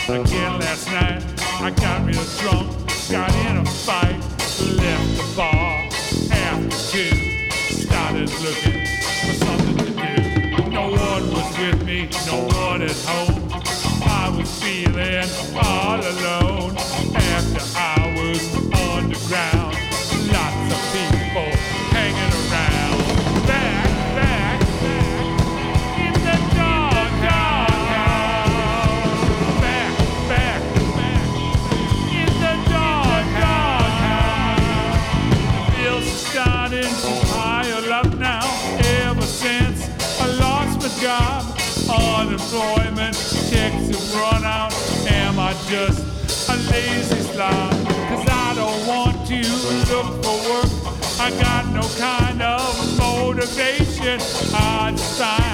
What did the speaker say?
again last night. I got real drunk, got in a fight, left the bar after two, started looking for something to do. No one was with me, no one at home. I was feeling all alone. After hours underground, lots of people hanging around. Back, back, back in the dark house. Back, back, back in the dark house. The bills are starting to pile up now. Ever since I lost my job, unemployment checks have run out. Am I just a lazy slob? 'Cause I don't want to look for work. I got no kind of motivation. I just